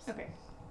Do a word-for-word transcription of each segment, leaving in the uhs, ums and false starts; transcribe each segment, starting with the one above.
Okay.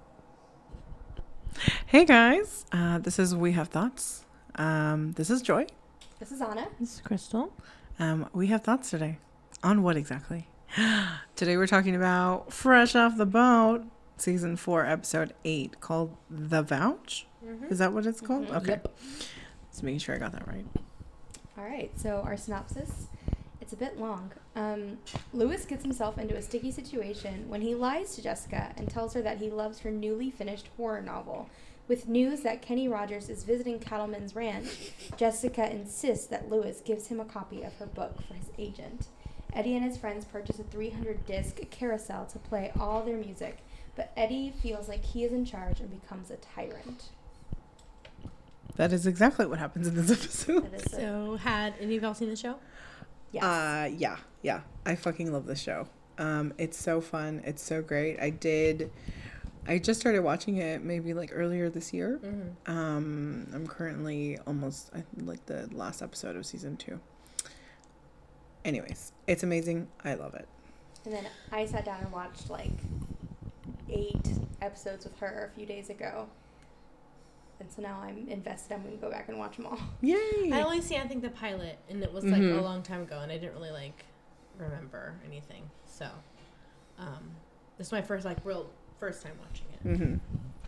Hey guys, uh, this is We Have Thoughts. Um, this is Joy. This is Anna. This is Crystal. Um, we have thoughts today. On what exactly? Today we're talking about Fresh Off the Boat, season four, episode eight, called The Vouch. Mm-hmm. Is that what it's called? Mm-hmm. Okay. Yep. Just making sure I got that right. All right. So our synopsis. It's a bit long. Um, Lewis gets himself into a sticky situation when he lies to Jessica and tells her that he loves her newly finished horror novel. With news that Kenny Rogers is visiting Cattleman's Ranch, Jessica insists that Lewis gives him a copy of her book for his agent. Eddie and his friends purchase a three hundred disc carousel to play all their music, but Eddie feels like he is in charge and becomes a tyrant. That is exactly what happens in this episode. That is So, had any of y'all seen the show? Yes. Uh, yeah, yeah. I fucking love this show. Um, it's so fun. It's so great. I did... I just started watching it maybe like earlier this year. Mm-hmm. Um, I'm currently almost I, like the last episode of season two. Anyways, it's amazing. I love it. And then I sat down and watched like eight episodes with her a few days ago. And so now I'm invested. I'm going to go back and watch them all. Yay! I only see, I think, the pilot, and it was like Mm-hmm. a long time ago, and I didn't really like remember anything. So, um, this is my first like real first time watching it. Mm-hmm.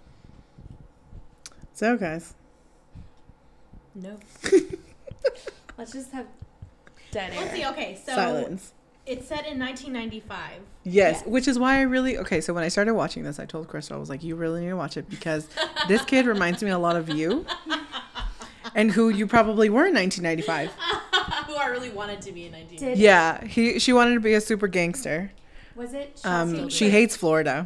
So, guys. No. Let's just have dead air. Let's see. Okay, so Silence. it's set in nineteen ninety-five. Yes, Yes. which is why I really... Okay, so when I started watching this, I told Crystal, I was like, you really need to watch it because this kid reminds me a lot of you and who you probably were in nineteen ninety-five. Who I really wanted to be in nineteen Did- Yeah, he she wanted to be a super gangster. Was it Um, shocking? she hates Florida.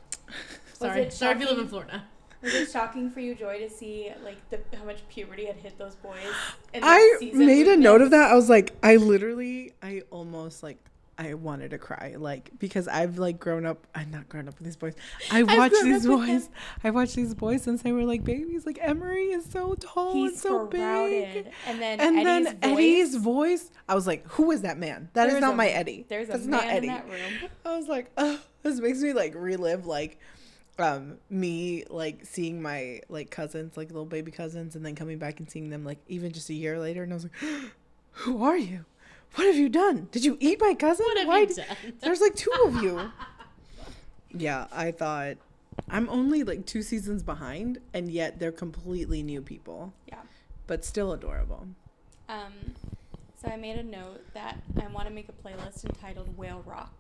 Sorry, it sorry if you live shocking- in Florida. Was it shocking for you, Joy, to see like the how much puberty had hit those boys? In this I season made a with note this? of that. I was like, I literally, I almost like, I wanted to cry, like because I've like grown up. I'm not grown up with these boys. I watched grown these up with boys. I watched these boys since they were like babies. Like Emery is so tall He's and so sprouted. big. And then And Eddie's then voice. Eddie's voice. I was like, who is that man? That is There's not a- my Eddie. There's a That's man not Eddie. in that room. I was like, oh, this makes me like relive like um me like seeing my like cousins, like little baby cousins, and then coming back and seeing them like even just a year later, and I was like, who are you? What have you done? Did you eat my cousin? What have Why you d- done? There's like two of you. Yeah, I thought I'm only like two seasons behind, and yet they're completely new people, Yeah. but still adorable. Um. So I made a note that I want to make a playlist entitled Whale Rock.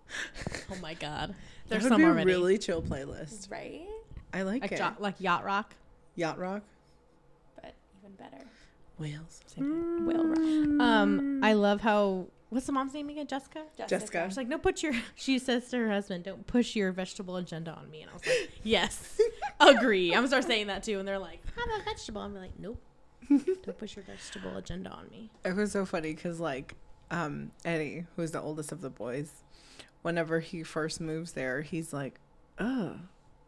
Oh my god, That there's would some be a already. really chill playlist. Right? I like, like, it. yacht, like yacht rock. Yacht rock, But even better. whales. Whale Rock. Um, I love how what's the mom's name again? Jessica. Jessica. She's like, no, put your. She says to her husband, "Don't push your vegetable agenda on me." And I was like, yes, agree. I'm gonna start saying that too. And they're like, "Have a vegetable." I'm like, nope. Don't push your vegetable agenda on me. It was so funny because like um Eddie, who's the oldest of the boys, whenever he first moves there, he's like, oh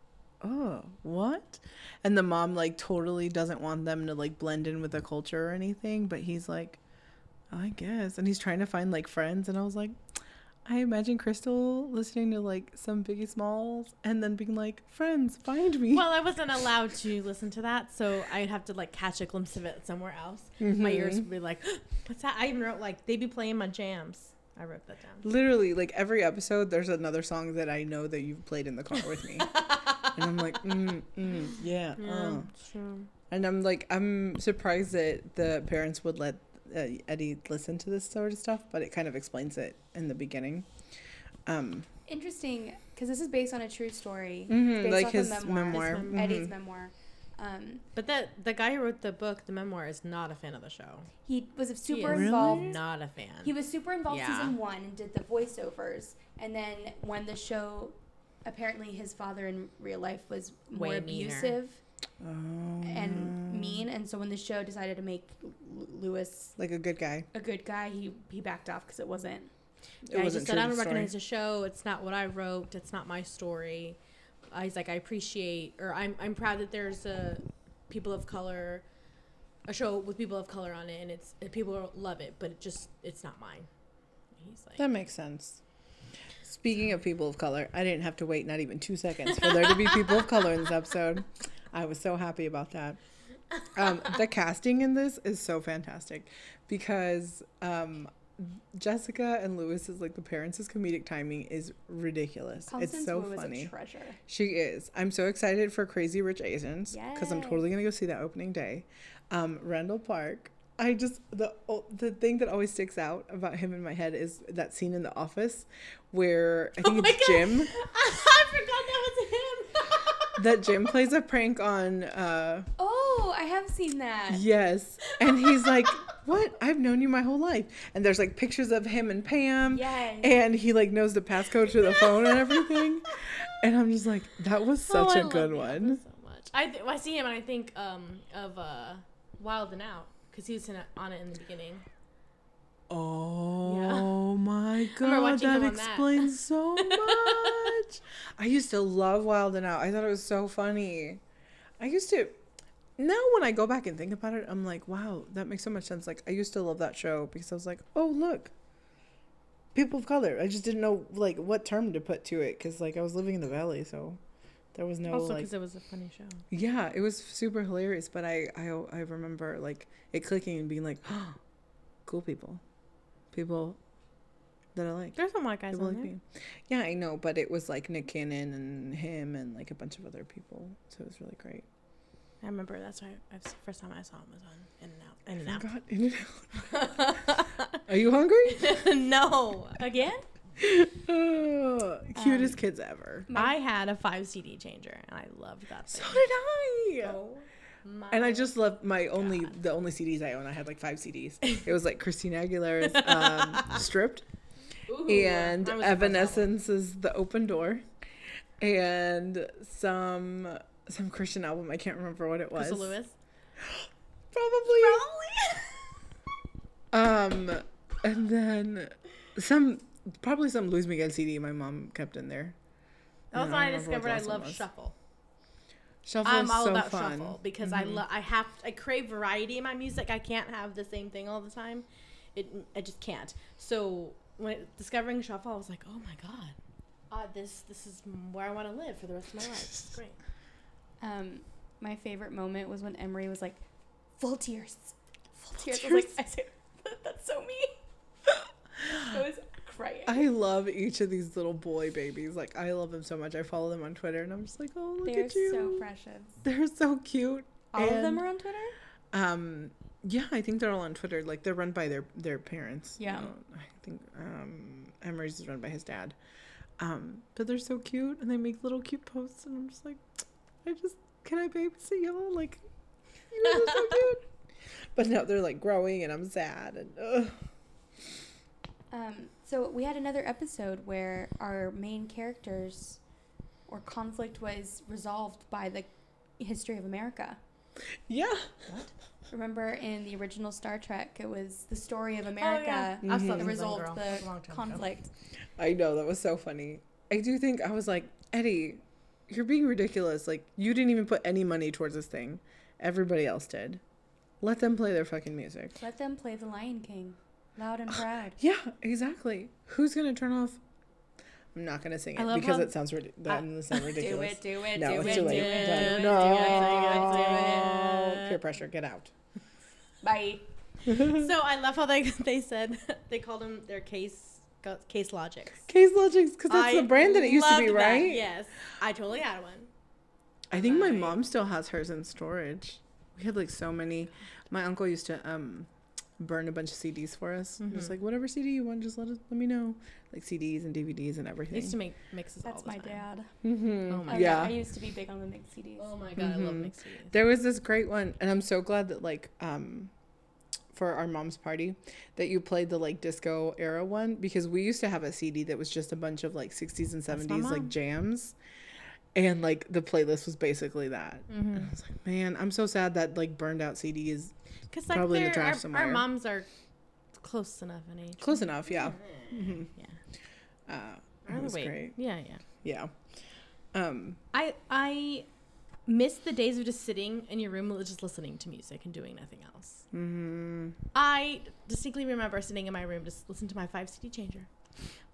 oh what? And the mom like totally doesn't want them to like blend in with the culture or anything, but he's like, I guess. And he's trying to find like friends, and I was like, I imagine Crystal listening to like some Biggie Smalls and then being like, friends, find me. Well, I wasn't allowed to listen to that, so I'd have to like catch a glimpse of it somewhere else. My ears would be like, what's that? I even wrote like, they be playing my jams. I wrote that down. Literally, like every episode, there's another song that I know that you've played in the car with me. And I'm like, mm, mm, yeah. uh. True. And I'm like, I'm surprised that the parents would let uh, Eddie listen to this sort of stuff, but it kind of explains it in the beginning. Um, Interesting, because this is based on a true story. mhm, based like off his a memoir. memoir. His mhm. Eddie's memoir. Um, But that the guy who wrote the book, the memoir, is not a fan of the show. he was He super is involved. Not a fan. He was super involved Yeah. season one and did the voiceovers. And then when the show, apparently his father in real life was more Way meaner. abusive Oh. and mean. And so when the show decided to make L- Lewis Like a good guy. a good guy, he, he backed off because it wasn't. It Yeah, he wasn't just said, true I to don't the story. recognize the show. It's not what I wrote. It's not my story. Uh, he's like, I appreciate, or I'm I'm proud that there's a people of color, a show with people of color on it, and it's and people love it, but it just it's not mine. He's like, That makes sense. Speaking of people of color, I didn't have to wait not even two seconds for there to be people of color in this episode. I was so happy about that. Um, the casting in this is so fantastic because um, Jessica and Lewis is like the parents' comedic timing is ridiculous. Constance it's so Wu is funny. a treasure. She is. I'm so excited for Crazy Rich Asians because I'm totally gonna go see that opening day. Um, Randall Park. I just the the thing that always sticks out about him in my head is that scene in The Office where I think Oh my it's God. Jim. I forgot that was him. That Jim plays a prank on. Uh, Oh, I have seen that. yes, and he's like, "What? I've known you my whole life." And there's like pictures of him and Pam. Yes. And he like knows the passcode to the phone and everything. And I'm just like, that was such Oh, I a good love The one. Office so much. I th- I see him and I think um of uh Wild and Out because he was in it, on it in the beginning. Oh my remember god, watching that him on that. explains so much. I used to love Wild and Out. I thought it was so funny. I used to now when I go back and think about it, I'm like, wow, that makes so much sense. Like I used to love that show because I was like, oh look, people of color. I just didn't know like what term to put to it because like I was living in the valley, so there was no Also like because it was a funny show. yeah, it was super hilarious. But I I I remember like it clicking and being like, oh, cool people, people that I like. There's some white guys People on like there. me. Yeah, I know, but it was like Nick Cannon and him and like a bunch of other people, so it was really great. I remember that's why I, the first time I saw him was on In and Out. In and I Out. forgot In and Out. Are you hungry? No. Again? Oh, cutest Um, kids ever. I had a five C D changer and I loved that So thing. did I. Oh my And I just loved my only God. the only C Ds I own. I had like five C Ds. It was like Christina Aguilera's um, Stripped. Ooh, And mine was the first album. Evanescence's The Open Door, and some some Christian album. I can't remember what it was. Crystal Lewis. Probably. Probably. Um, and then some probably some Luis Miguel C D my mom kept in there. That was I when I don't remember what discovered the I last one love was. shuffle. Shuffle I'm is all so about fun. shuffle because I Mhm. love. I have. I crave variety in my music. I can't have the same thing all the time. It. I just can't. So when it, discovering shuffle, I was like, oh my god, uh, this this is where I want to live for the rest of my life. It's great. Um, my favorite moment was when Emery was like, "Full tears, full tears." I tears. was like, I said, "That's so me." I was crying. I love each of these little boy babies. Like I love them so much. I follow them on Twitter, and I'm just like, oh, look They're at you. so precious. They're so cute. All of them And, are on Twitter. Um, yeah, I think they're all on Twitter. Like they're run by their their parents. Yeah. You know, I think um, Emery's is run by his dad. Um, but they're so cute, and they make little cute posts, and I'm just like, I just can I babysit y'all? Like, you guys are so cute. But now they're like growing, and I'm sad, and ugh. Um, so we had another episode where our main characters or conflict was resolved by the history of America. yeah. Remember in the original Star Trek, it was the story of America yeah. Mhm. I've that slept with some resolved girl a the long time ago. conflict. I know, that was so funny. I do think I was like, Eddie, you're being ridiculous. Like, you didn't even put any money towards this thing. Everybody else did. Let them play their fucking music. Let them play the Lion King, loud and proud. Yeah, exactly. Who's gonna turn off? I'm not gonna sing I it love because how- it sounds rid- that I- sounds Do ridiculous. it, do it, No, do it's it, too do late. it, Done. do it, No. do it, do it, do it. Peer pressure, get out. Bye. So I love how they they said they called them their case case logics. Case Logics, because that's I the brand that it used to be, loved that. right? Yes, I totally had one. I think my Right. mom still has hers in storage. We had like so many. My uncle used to um burn a bunch of C Ds for us. Just Mhm. like whatever C D you want, just let us let me know. Like C Ds and D V Ds and I everything. used to make mixes all That's the my time. dad. Mm-hmm. Oh my I, yeah. I used to be big on the mixed C Ds. Oh my god, I love Mhm. mixed C Ds. There was this great one, and I'm so glad that like um for our mom's party that you played the like disco era one, because we used to have a C D that was just a bunch of like sixties and That's my seventies like mom. jams, and like the playlist was basically that. And I was like, man, I'm so sad that like burned out C D is Because like Probably in the they're- trash our, somewhere. our moms are close enough in age. close enough. Yeah. hmm Yeah. Uh, Or it was wait. great. Yeah, yeah. Yeah. Um. I I miss the days of just sitting in your room just listening to music and doing nothing else. Mm, I distinctly remember sitting in my room just listening to my five C D changer,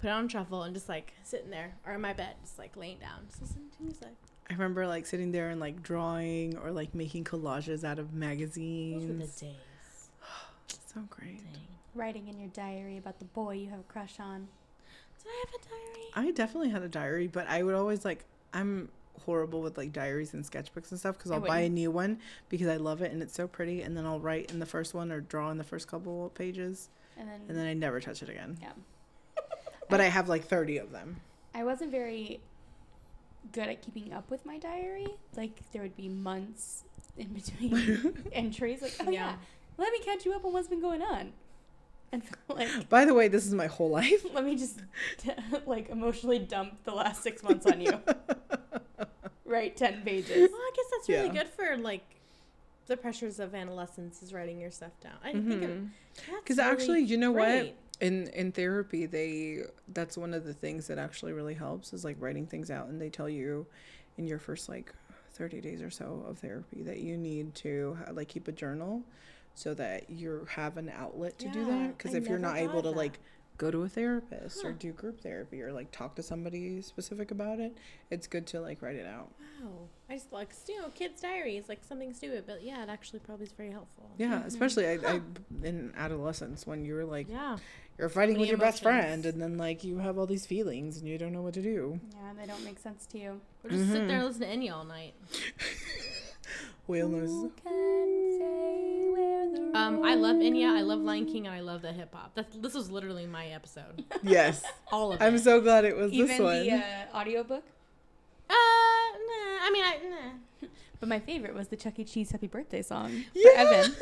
put it on shuffle, and just like sitting there or in my bed, just like laying down, just listening to music. I remember like sitting there and like drawing or like making collages out of magazines. Those were the days. So great. Dang. Writing in your diary about the boy you have a crush on. Did I have a diary? I definitely had a diary, but I would always like, I'm horrible with like diaries and sketchbooks and stuff because I I'll buy a wouldn't. new one because I love it and it's so pretty, and then I'll write in the first one or draw in the first couple of pages, And then, and then I never touch it again. yeah. But I have like thirty of them. I wasn't very good at keeping up with my diary. Like, there would be months in between entries. Like, oh, yeah. Yeah. let me catch you up on what's been going on. And, like, By the way, this is my whole life. let me just, like, emotionally dump the last six months on you. Write ten pages. Well, I guess that's really Yeah. good for like the pressures of adolescence, is writing your stuff down. I think Mhm. because Because actually, you know what? great. In in therapy, they that's one of the things that actually really helps is like writing things out, and they tell you in your first like thirty days or so of therapy that you need to like keep a journal so that you have an outlet to do Yeah, that. Because I if you're never not thought able of to that. like go to a therapist or Huh. do group therapy or like talk to somebody specific about it, it's good to like write it out. Wow, I just like you know, kids' diaries, like something stupid, but yeah, it actually probably is very helpful. Yeah, Mhm. especially I, Huh. I in adolescence when you're like Yeah. you're fighting with Many your best friend, emotions. and then like you have all these feelings and you don't know what to do. Yeah, they don't make sense to you. Or just sit Mhm. there and listen to Enya all night. Whale Who knows. can say where the Um, I love Enya, I love Lion King, and I love the hip hop. That's This was literally my episode. Yes. All of it. I'm so glad it was Even this one. the uh, audiobook. Uh, nah. I mean, I nah. But my favorite was the Chuck E. Cheese Happy Birthday song Yeah. for Evan.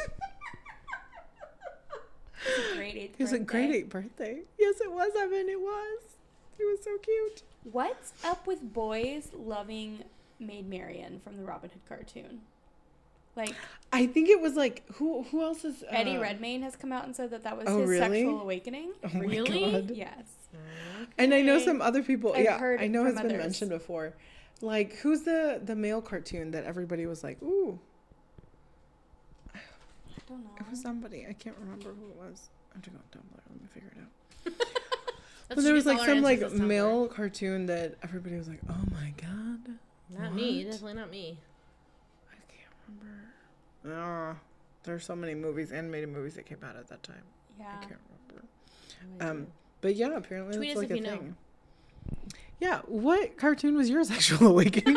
It's a great eighth It was a birthday. great eight birthday. Yes, it was, Evan. It was. It was so cute. What's up with boys loving Maid Marian from the Robin Hood cartoon? Like, I think it was like who who else is uh, Eddie Redmayne has come out and said that that was Oh, his really? sexual awakening. Oh my Really? God. Yes. And I know Okay. some other people. I've yeah, heard I know from it's been others. mentioned before. Like who's the the male cartoon that everybody was like, ooh, I don't know. it was somebody. I can't remember who it was. I have to go on Tumblr. Let me figure it out. That's But there what was gets like all our some like answers is Tumblr. male cartoon that everybody was like, oh my God. Not me. What? Definitely not me. I can't remember. Oh, there's so many movies, animated movies that came out at that time. Yeah. I can't remember. No Um, idea. but yeah, apparently Tweet that's us like if a you know. thing. Yeah, what cartoon was your sexual awakening?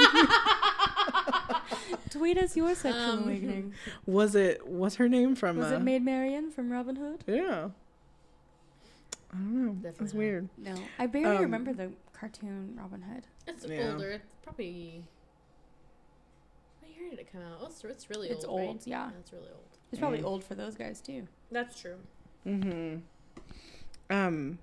Tweet us your sexual Um, awakening. Was it what's her name from? Was uh, it Maid Marian from Robin Hood? Yeah. I don't know. Definitely That's not. weird. No. I barely Um, remember the cartoon Robin Hood. It's Yeah. older. It's probably. What year did it come out? Oh, it's, it's really It's old. old, right? yeah. It's really old. It's probably Mm. old for those guys too. That's true. Mm-hmm. Um.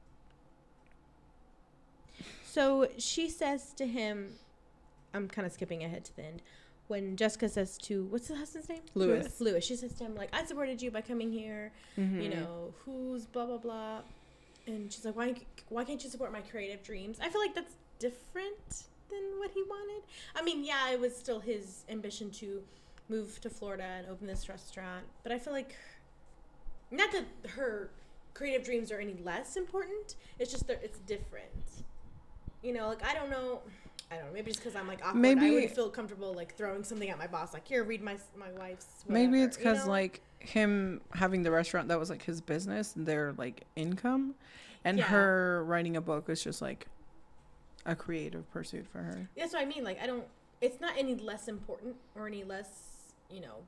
So she says to him, I'm kind of skipping ahead to the end. When Jessica says to, what's the husband's name? Lewis. Lewis. She says to him, like, I supported you by coming here. Mhm. You know, who's blah, blah, blah. And she's like, why, why can't you support my creative dreams? I feel like that's different than what he wanted. I mean, yeah, it was still his ambition to move to Florida and open this restaurant. But I feel like, not that her creative dreams are any less important. It's just that it's different. You know, like, I don't know. I don't know. Maybe just because I'm, like, awkward. Maybe- I would feel comfortable, like, throwing something at my boss. Like, here, read my my wife's Maybe whatever," it's you because know? like him having the restaurant that was like his business, their like income, and Yeah. her writing a book was just like a creative pursuit for her. That's what I mean. Like, I don't. It's not any less important or any less, you know.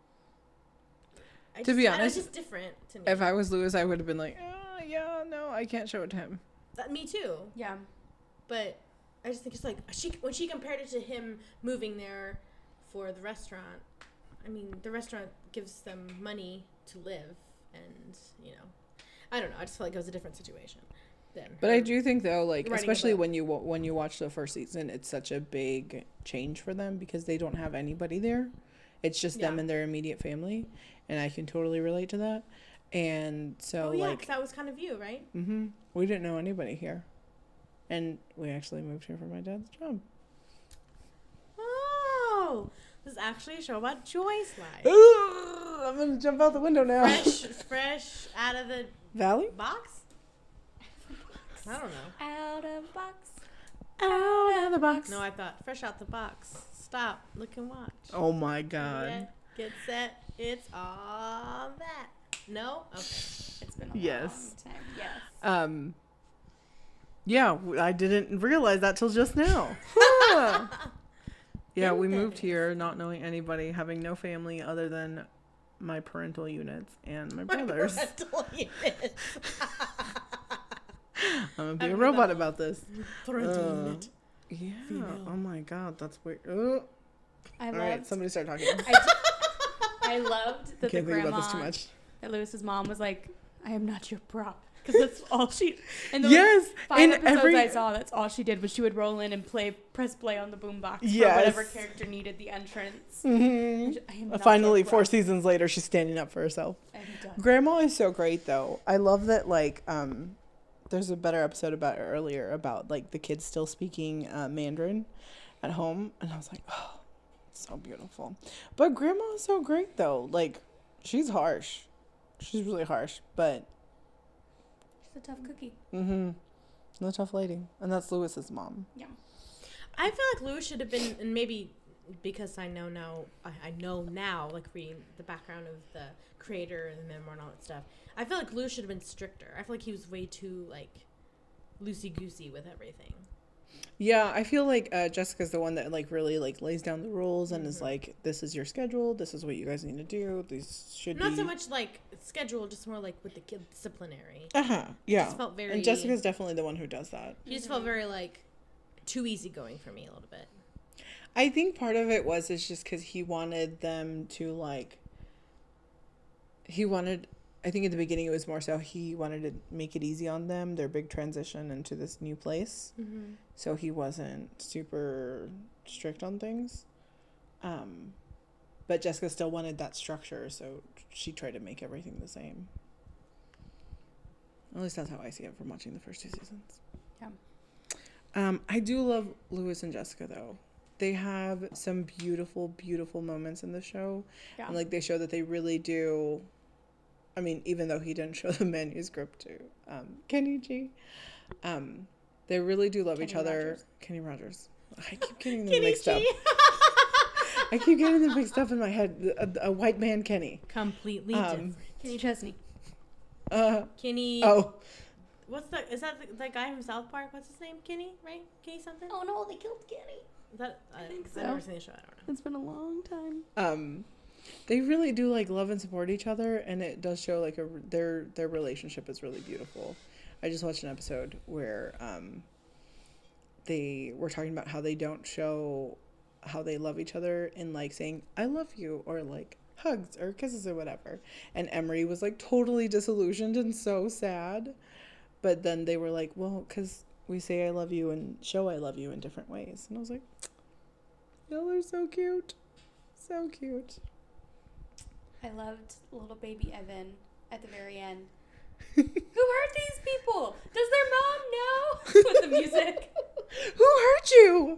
I To just, be I don't know, honest, it's just different to me. If I was Lewis, I would have been like, oh, yeah, no, I can't show it to him. That, me too. Yeah. But I just think it's like she when she compared it to him moving there for the restaurant. I mean, the restaurant gives them money to live, and you know, I don't know. I just feel like it was a different situation. Then, But I do think though, like writing a especially book. when you wa- when you watch the first season, it's such a big change for them because they don't have anybody there. It's just them Yeah. and their immediate family, and I can totally relate to that. And so Oh yeah, like, because that was kind of you, right? hmm we didn't know anybody here, and we actually moved here for my dad's job. Oh, this is actually a show about Joy's life. Ooh, I'm gonna jump out the window now. Fresh, fresh out of the Valley? box. I don't know. Out of box. Out of the box. No, I thought fresh out the box. Stop, look and watch. Oh my god. Get, get set. It's all that. No? Okay. It's been a Yes. long time. Yes. Um. Yeah, w- I didn't realize that till just now. Huh. Yeah, we moved here not knowing anybody, having no family other than my parental units and my brothers. Parental units. I'm gonna be I a heard robot that. about this. Parental Uh, unit. Yeah. Female. Oh my god, that's weird. Oh. I All loved. right, somebody start talking. I, d- I loved that the Can't think grandma, about this too much. that Lewis's mom was like, "I am not your prop," because that's all she. And the Yes, five in episodes every- I saw, that's all she did was she would roll in and play, press play on the boombox Yes. for whatever character needed the entrance. Mm-hmm. I am not Finally, your four prop. seasons later, she's standing up for herself. And done. Grandma is so great, though. I love that. Like, um, there's a better episode about it earlier about like the kids still speaking uh, Mandarin at home, and I was like, oh, so beautiful. But Grandma is so great, though. Like, she's harsh. She's really harsh, but She's a tough cookie. mm-hmm, a tough lady, and that's Lewis's mom. Yeah. I feel like Lewis should have been, and maybe because I know now, I, I know now, like reading the background of the creator and the memoir and all that stuff. I feel like Lewis should have been stricter. I feel like he was way too like loosey goosey with everything. Yeah, I feel like uh, Jessica's the one that like really like lays down the rules and is Mhm. like, this is your schedule. This is what you guys need to do. These should Not be. so much like schedule, just more like with the kid disciplinary. Uh huh. Yeah. Just felt very. And Jessica's definitely the one who does that. He just felt very like too easygoing for me a little bit. I think part of it was it's just because he wanted them to like. He wanted. I think at the beginning it was more so he wanted to make it easy on them, their big transition into this new place. Mm-hmm. So he wasn't super strict on things. Um, but Jessica still wanted that structure, so she tried to make everything the same. At least that's how I see it from watching the first two seasons. Yeah. Um, I do love Lewis and Jessica, though. They have some beautiful, beautiful moments in the show. Yeah. And, like, they show that they really do... I mean, even though he didn't show the manuscript to um, Kenny G, um, they really do love Kenny each other. Rogers. Kenny Rogers. I keep getting them Kenny mixed up. G. I keep getting them mixed up in my head. A, a white man, Kenny. Completely Um, different. Kenny Chesney. Uh, Kenny. oh, What's the? Is that the, that guy from South Park? What's his name? Kenny, right? Kenny something. Oh no, they killed Kenny. Is that? I, think I've never so. seen the show. I don't know. It's been a long time. um, they really do like love and support each other, and it does show like a their their relationship is really beautiful. I just watched an episode where um, they were talking about how they don't show how they love each other in like saying "I love you" or like hugs or kisses or whatever. And Emery was like totally disillusioned and so sad. But then they were like, well, because we say I love you and show I love you in different ways. And I was like, y'all are so cute. So cute. I loved little baby Evan at the very end. Who hurt these people? Does their mom know? With the music. Who hurt you?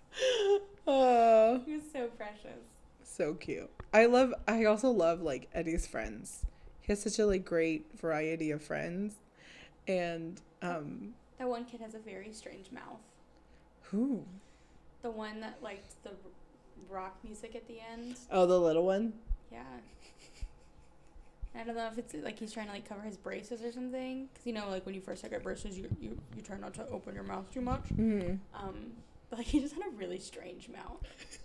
Uh, He was so precious. so cute. I love, I also love like Eddie's friends. He has such a like great variety of friends. And, um, That one kid has a very strange mouth. who? The one that liked the rock music at the end. Oh, the little one? Yeah. I don't know if it's like he's trying to like cover his braces or something. Because you know, like when you first get braces, you, you, you try not to open your mouth too much. Mm-hmm. Um, but like he just had a really strange mouth.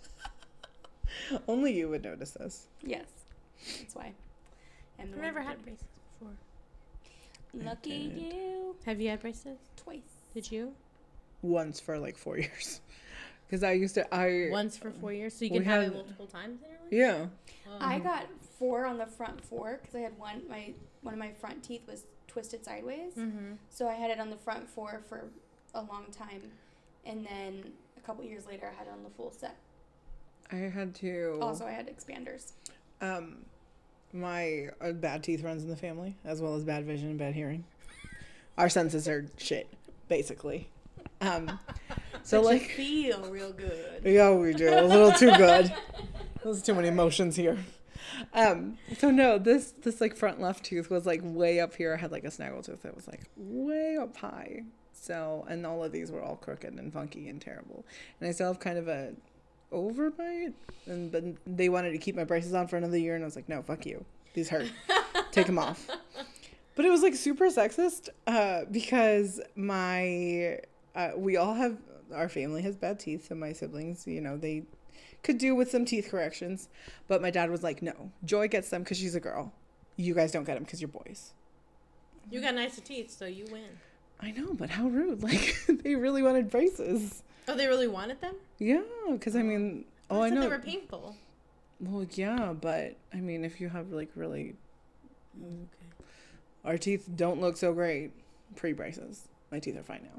Only you would notice this. Yes. That's why. And the I've one never who had did- braces before. Lucky did. you. Have you had braces? Twice. Did you? Once for like four years. Because I used to, I. Once for four years, so you we can have had- it multiple times in your life. Yeah. Oh. I got four on the front four because I had one. My one of my front teeth was twisted sideways, Mm-hmm. so I had it on the front four for a long time, and then a couple years later, I had it on the full set. I had to. Also, I had expanders. Um, my uh, bad teeth runs in the family, as well as bad vision and bad hearing. Our senses are shit, basically. Um, so But you like, feel real good. yeah, we do a little too good. There's too many emotions here. Um, so no, this this like front left tooth was like way up here. I had like a snaggle tooth that was like way up high, So, and all of these were all crooked and funky and terrible. And I still have kind of a overbite. And but they wanted to keep my braces on for another year, and I was like, no, fuck you. These hurt. Take them off. But it was like super sexist uh, because my uh, we all have our family has bad teeth, so my siblings, you know, they could do with some teeth corrections. But my dad was like, no, Joy gets them because she's a girl. You guys don't get them because you're boys. You got nicer teeth, so you win. I know, but how rude. Like, they really wanted braces. Oh, they really wanted them? Yeah, because I mean, oh, I, I thought know. they were painful. Well, yeah, but I mean, if you have like really, Okay. our teeth don't look so great pre-braces. My teeth are fine now.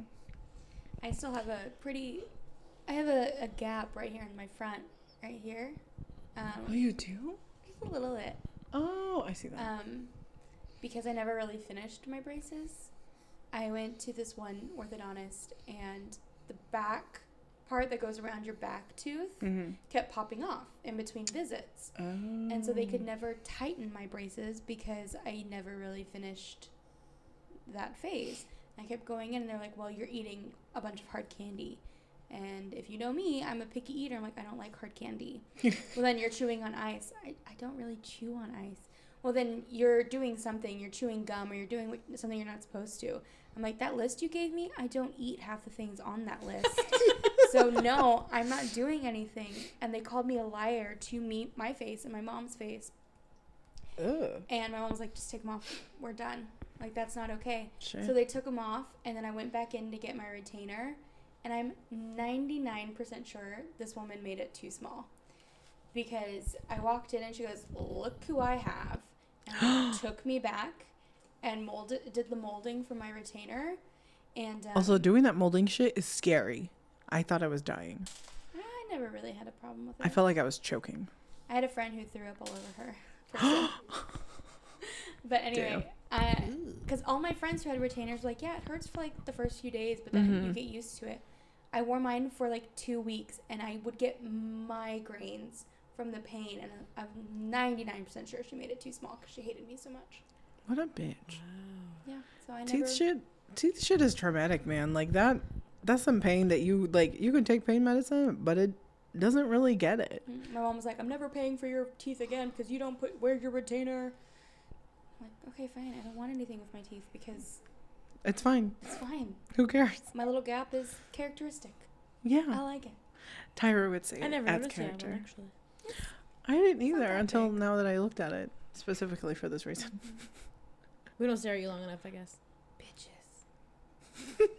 I still have a pretty, I have a, a gap right here in my front, right here. Um, Oh, you do? just a little bit. Oh, I see that. Um, because I never really finished my braces. I went to this one orthodontist, and the back part that goes around your back tooth Mm-hmm. kept popping off in between visits. Oh. And so they could never tighten my braces because I never really finished that phase. I kept going in, and they're like, well, you're eating a bunch of hard candy. And if you know me, I'm a picky eater. I'm like, I don't like hard candy. Well, then you're chewing on ice. I, I don't really chew on ice. Well, then you're doing something. You're chewing gum, or you're doing what- something you're not supposed to. I'm like, that list you gave me, I don't eat half the things on that list. So, no, I'm not doing anything. And they called me a liar to me, my face and my mom's face. Ugh. And my mom was like, just take them off. We're done. Like, that's not okay. Sure. So they took them off, and then I went back in to get my retainer. And I'm ninety-nine percent sure this woman made it too small. Because I walked in, and she goes, look who I have. And took me back and molded, did the molding for my retainer. And um, Also, doing that molding shit is scary. I thought I was dying. I never really had a problem with it. I felt like I was choking. I had a friend who threw up all over her person. But anyway, because all my friends who had retainers were like, yeah, it hurts for like the first few days, but then Mhm. you get used to it. I wore mine for like two weeks, and I would get migraines from the pain, and I'm ninety-nine percent sure she made it too small because she hated me so much. What a bitch. Yeah, so I never... Teeth shit. Teeth shit is traumatic, man. Like that. That's some pain that you like. You can take pain medicine, but it doesn't really get it. Mm, My mom was like, I'm never paying for your teeth again because you don't put wear your retainer. I'm like, okay, fine. I don't want anything with my teeth because It's fine. it's fine. Who cares? My little gap is characteristic. Yeah. I like it. Tyra would say I it never adds noticed that one, character. actually. I didn't It's not either that until big. now that I looked at it specifically for this reason. We don't stare at you long enough, I guess. Bitches.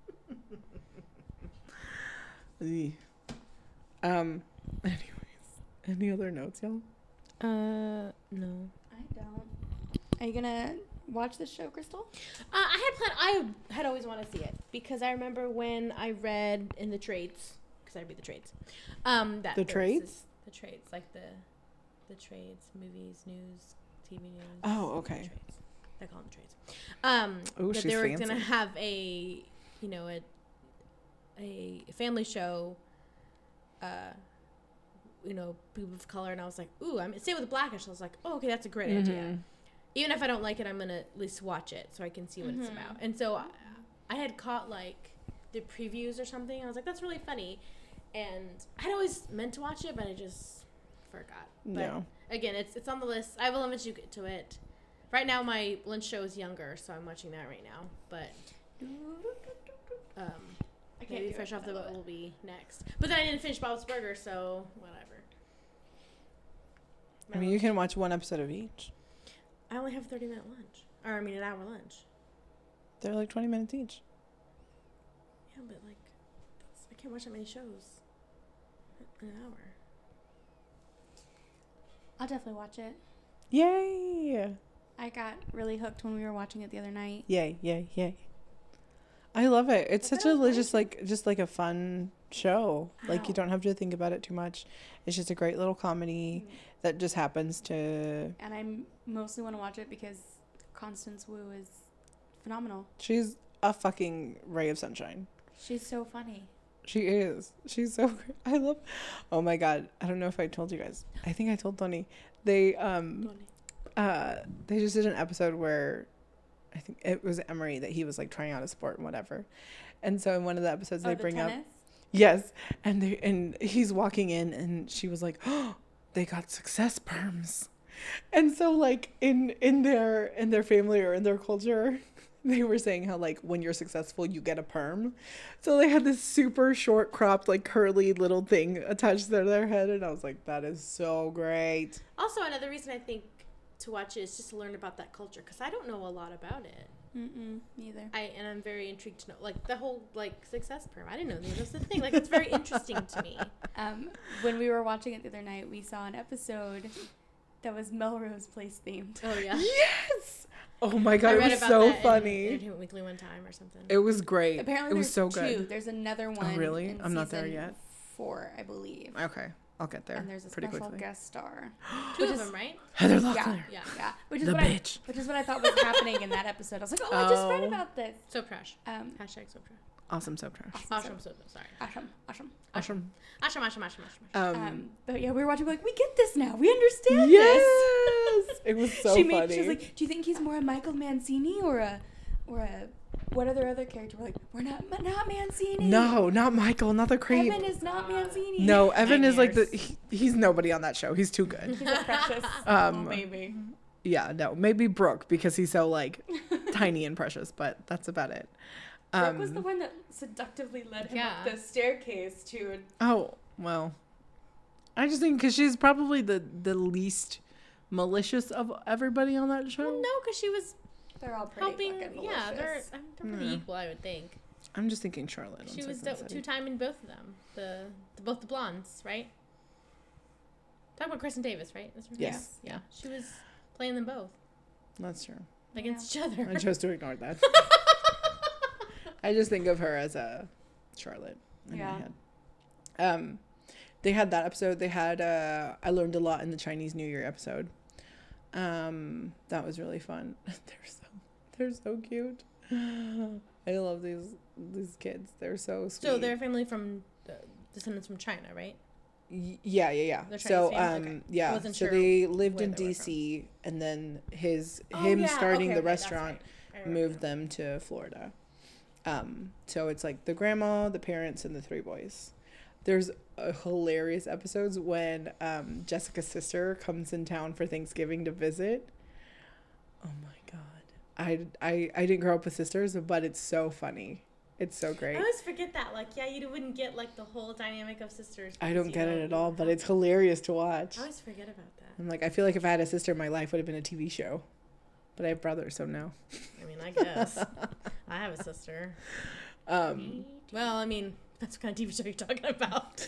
Eey. um. Anyways, any other notes, y'all? Uh, no. I don't. Are you gonna watch this show, Crystal? Uh, I had planned. I had always wanted to see it because I remember when I read in the trades, because I read the trades. Um, that The there was trades? this- the trades, like the, the trades, movies, news, T V news. Oh, okay. the trades. They call them trades. Um, Ooh, that she's they were fancy. gonna have a, you know, a, a family show. Uh, you know, people of color, and I was like, ooh, I'm same with Blackish. I was like, oh, okay, that's a great idea. Mhm. Even if I don't like it, I'm gonna at least watch it so I can see what it's Mhm. about. And so I, I had caught like the previews or something. I was like, that's really funny, and I'd always meant to watch it, but I just forgot. But Yeah. again, it's it's on the list. I will limit you to it. Right now, my lunch show is Younger, so I'm watching that right now. But um, I can't maybe do Fresh it, Off the I Boat love it. will be next. But then I didn't finish Bob's Burger, so whatever. I mean, you can watch one episode of each. I only have a thirty minute lunch, or I mean an hour lunch. They're like twenty minutes each. Yeah, but like, that's, I can't watch that many shows in an hour. I'll definitely watch it. Yay! I got really hooked when we were watching it the other night. Yay! Yay! Yay! I love it. It's I such thought it a was just like just like a fun show. Like you Ow. don't have to think about it too much. It's just a great little comedy that just happens to. And I mostly want to watch it because Constance Wu is phenomenal. She's a fucking ray of sunshine. She's so funny. She is. She's so great. I love. Oh my god! I don't know if I told you guys. I think I told Tony. They um uh they just did an episode where I think it was Emery that he was like trying out a sport and whatever. And so in one of the episodes Oh, they the bring up tennis? yes, and they and he's walking in and she was like, "Oh, they got success perms." And so like in in their in their family or in their culture, they were saying how like when you're successful you get a perm. So they had this super short cropped like curly little thing attached to their head and I was like, that is so great. Also, another reason I think to watch it is just to learn about that culture because I don't know a lot about it. Mm-mm, neither. I and I'm very intrigued to know like the whole like success perm. I didn't know that was the thing. Like it's very interesting to me. Um, when we were watching it the other night, we saw an episode that was Melrose Place themed. Oh yeah. Yes. Oh my god, I it read was about so that funny. In Entertainment Weekly one time or something. It was great. Apparently, it was there's so two. good. There's another one. really? in I'm not there season yet. Four, I believe. Okay, I'll get there. And there's a pretty special quickly. guest star. Two which of is- them, right? Heather Yeah, Locklear. Yeah. yeah. Which is The what bitch. I, which is what I thought was happening in that episode. I was like, oh, I just read Oh. about this. So trash. Um, Hashtag so trash. Awesome soap trash. Awesome so sorry. Asham, Asham. Awesome. Asham, asham, asham, asham. Um, Um, but yeah, we were watching. We're like, we get this now. We understand yes, this. it was so she funny. made. She was like, do you think he's more a Michael Mancini or a, or a, what other other character? We're like, we're not, not Mancini. no, not Michael, not the creep. Evan is not Mancini. no, Evan is like the. Nightmares. He, he's nobody on that show. He's too good. He's a precious Um, little baby. Yeah, no, maybe Brooke because he's so like tiny and precious, but that's about it. Brooke was the Um, one that seductively led him Yeah. up the staircase to. oh well, I just think because she's probably the the least malicious of everybody on that show. Well, no, because she was They're all pretty helping. fucking Yeah, they're malicious. I mean, they're pretty Hmm. equal, I would think. I'm just thinking Charlotte. on She was Sex and the, the two City. time in both of them. The, the both the blondes, right? Talk about Kristen Davis, right? That's her name? Yes. Yeah. She was playing them both That's true. against each other. I chose to ignore that. I just think of her as a Charlotte in Yeah. my head. Um, they had that episode. They had uh, I learned a lot in the Chinese New Year episode. Um, that was really fun. They're so they're so cute. I love these these kids. They're so sweet. So they're family from uh, descendants from China, right? Y- yeah, yeah, yeah. They're So, Chinese family? um, Okay. I yeah. wasn't So sure they lived where in they were D C, and then his Oh, him yeah, starting okay, the okay, that's restaurant right. I remember moved now. them to Florida. Um, so it's like the grandma, the parents, and the three boys. There's a hilarious episodes when um, Jessica's sister comes in town for Thanksgiving to visit. Oh my god, I, I I didn't grow up with sisters, but it's so funny. It's so I great. always forget that. Like, yeah, you wouldn't get like the whole dynamic of sisters. I because don't you get it don't at all, but have- it's hilarious to watch. I always forget about that. I'm like, I feel like if I had a sister, my life would have been a T V show. But I have brothers, so no. I mean, I guess I have a sister. Um, Well, I mean, that's what kind of T V show you're talking about.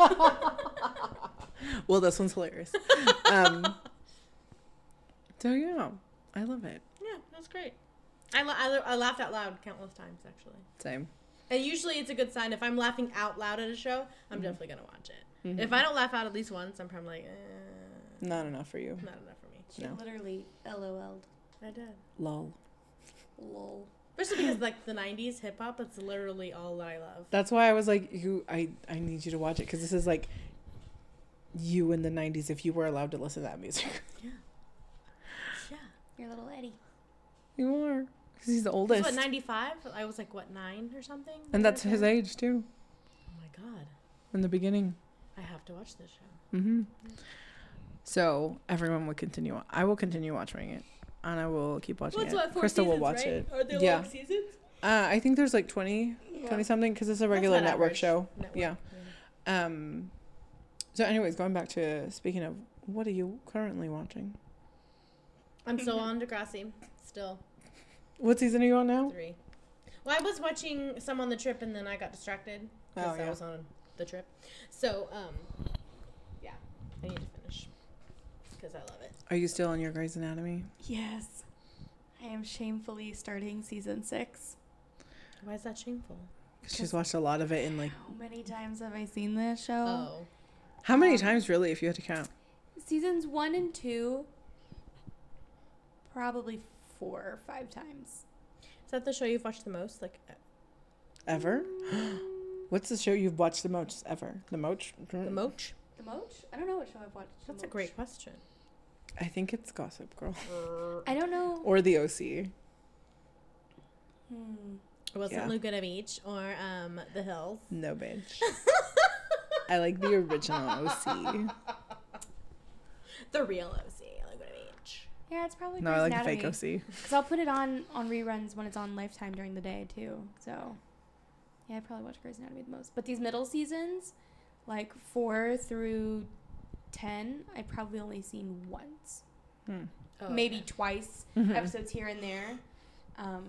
well, this one's hilarious. Um, so yeah, I love it. Yeah, that's great. I, la- I, la- I laughed out loud countless times, actually. Same. And usually it's a good sign. If I'm laughing out loud at a show, I'm Mhm. definitely going to watch it. Mhm. If I don't laugh out at least once, I'm probably like, eh, Not enough for you. not enough for me. She No. literally LOL'd. I did. Lol. Lol. Especially because, like, the nineties hip hop, that's literally all that I love. That's why I was like, you. I I need you to watch it because this is like you in the nineties if you were allowed to listen to that music. Yeah. Yeah. Your little Eddie. You are because he's the This oldest, is what, ninety-five? I was like, what, nine or something? and that's his age too. Oh my god. In the beginning. I have to watch this show. Mm-hmm. So everyone will continue. I will continue watching it, and I will keep watching What's it. what, four Crystal will seasons, watch right? it. Are they Yeah. long seasons? Uh, I think there's like twenty, twenty something because it's a regular That's not network average. show. Network, Yeah. Um. So, anyways, going back to speaking of, what are you currently watching? I'm still on Degrassi. Still. What season are you on now? Three. Well, I was watching some on the trip and then I got distracted because Oh, yeah. I was on the trip. So, um, yeah, I need to finish because I love it. Are you still on your Grey's Anatomy? Yes. I am shamefully starting season six. Why is that shameful? 'Cause she's watched a lot of it in like. How many times have I seen this show? Oh, How many Um, times really, if you had to count? Seasons one and two, probably four or five times. is that the show you've watched the most? Like, uh, Ever? What's the show you've watched the most ever? The Moach? The Moach? The Moach? I don't know what show I've watched. The That's a Moach. great question. I think it's Gossip Girl I don't know. or The O C. Hmm. It wasn't Yeah. Laguna Beach or um the hills. No, bitch. I like the original O C. The real O C, Laguna Beach. Yeah, it's probably No, I Grey's like the Anatomy. fake O C. Because I'll put it on on reruns when it's on Lifetime during the day too. So, yeah, I probably watch Grey's Anatomy the most. But these middle seasons, like four through ten, I probably only seen once, Hmm. Oh, maybe okay. twice, Mhm. episodes here and there. Um.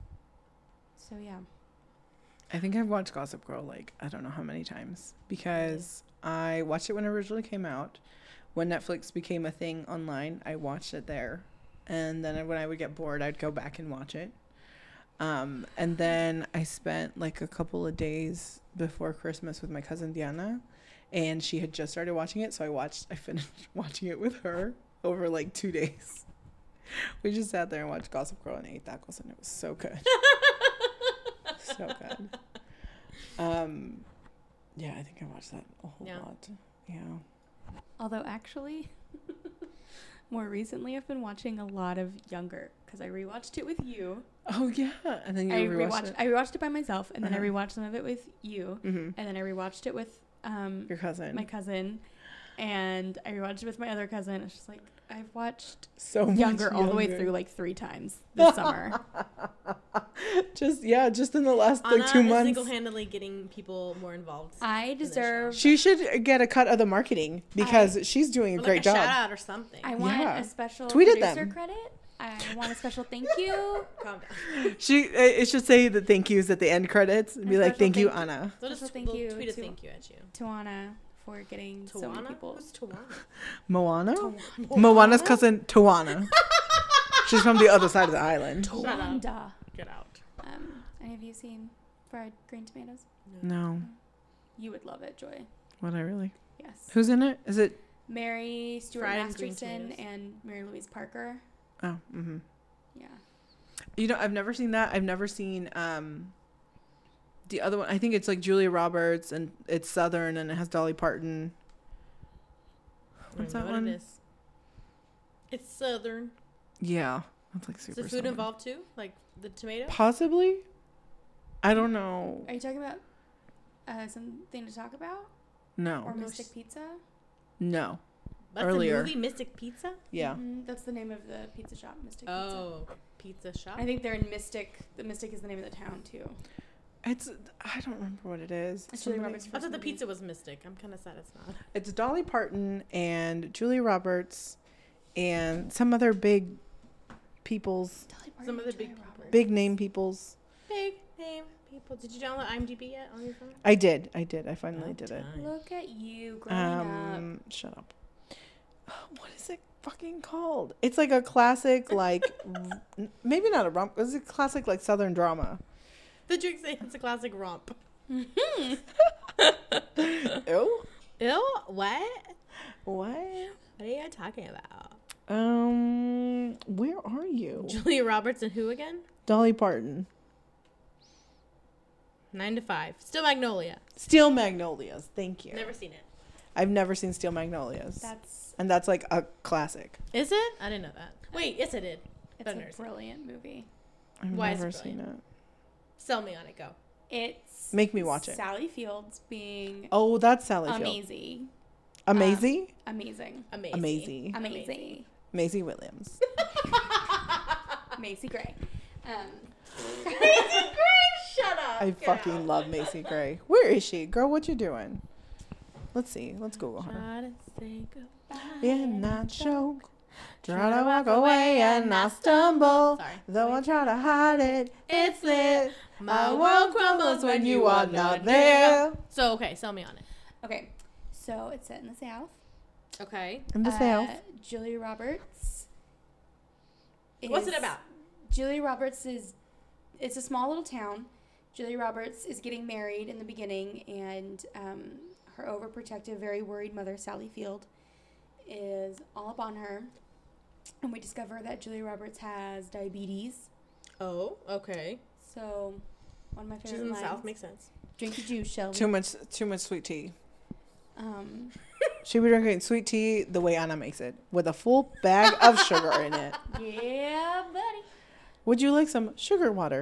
So yeah. I think I've watched Gossip Girl like I don't know how many times because I watched it when it originally came out. When Netflix became a thing online, I watched it there, and then when I would get bored, I'd go back and watch it. Um, and then I spent like a couple of days before Christmas with my cousin Diana, and she had just started watching it, so I watched. I finished watching it with her over like two days. We just sat there and watched Gossip Girl and ate tacos, and it was so good. So good. Um, yeah, I think I watched that a whole Yeah. lot. Yeah. Although actually, more recently, I've been watching a lot of Younger because I rewatched it with you. Oh yeah, and then you I rewatched rewatched. it. I rewatched it by myself, and then Uh-huh. I rewatched some of it with you, Mm-hmm. and then I rewatched it with um Your cousin. my cousin, and I rewatched it with my other cousin. It's just like I've watched so much Younger all the way Younger. through like three times this summer. Just yeah, just in the last Anna like two is months. single-handedly getting people more involved. I the show. deserve. She should get a cut of the marketing because she's doing a Or great like a job. shout out or something. I want Yeah. a special Tweet at producer them. credit. I want a special thank you. Calm down. She it should say the thank yous at the end credits and be A like, special "Thank you, thank you. Anna." They'll just Special thank they'll you tweet a to- thank you at you. To Anna for getting so many Tawana? people. Who's Tawana? Moana. Tawana? Moana's cousin Tawana. She's from the other side of the island. Shut up. Wanda. Get out. Um, any of you seen Fried Green Tomatoes? No, You would love it, Joy. would I really? Yes. Who's in it? Is it? Mary Stuart Fried and green Masterson tomatoes. and Mary Louise Parker. Oh, mm-hmm. Yeah. You know, I've never seen that. I've never seen um the other one. I think it's like Julia Roberts and it's Southern and it has Dolly Parton. I What's don't that know one? What it is. It's southern. Yeah, that's like Is super. the food Southern. involved too? Like the tomato? Possibly. I don't know. Are you talking about uh, something to talk about? No. Or No, Mystic she's- Pizza? No. That's earlier. the movie Mystic Pizza? Yeah. Mhm, that's the name of the pizza shop, Mystic Pizza. Oh, pizza shop. I think they're in Mystic. The Mystic is the name of the town, too. It's. I don't remember what it is. It's Julia Somebody- Roberts' I thought the movie. pizza was Mystic. I'm kind of sad it's not. It's Dolly Parton and Julia Roberts and some other big people's Dolly Parton Some of and the big Julia people. Roberts. big name people's. Big name people. Did you download IMDb yet on your phone? I did. I did. I finally About did it. time. Look at you growing up. Um, shut up. What is it fucking called? It's like a classic, like r- maybe not a romp. It's a classic, like Southern drama. The drink say it's a classic romp. Ew. Ew? What? What? What are you talking about? Um, where are you? Julia Roberts and who again? Dolly Parton. Nine to five. Still Magnolia. Steel Magnolias. Thank you. Never seen it. I've never seen Steel Magnolias. That's and that's like a classic. Is it? I didn't know that. Wait, yes I did. it's I've a never seen it. brilliant movie. I've Why is it never seen it. Sell me on it. Go. It's Make me watch it. Sally Fields being Oh, that's Sally Field. amazing. Amazing. Amazing. Amazing. Amazing. Amazing. Maisie Williams. Macy Gray. Um, Shut up. I Get fucking out. love Macy Gray. Where is she? Girl, what you doing? Let's see. Let's Google her. Try to say goodbye. And I choke. Try to walk away and I stumble. Sorry. Though I try to hide it, it's lit. My My world crumbles when you are not there. So, okay, sell me on it. okay, so it's set in the South. Okay. In the Uh, South. Julia Roberts. What's it is- about? Julia Roberts is. It's a small little town. Julia Roberts is getting married in the beginning, and um, her overprotective, very worried mother, Sally Field, is all up on her. And we discover that Julia Roberts has diabetes. Oh, okay. So, one of my favorite She's in the lines, South. Makes sense. drink your juice, Shelby. Too much too much sweet tea. Um, She be drinking sweet tea the way Anna makes it, with a full bag of sugar in it. yeah, buddy. Would you like some sugar water?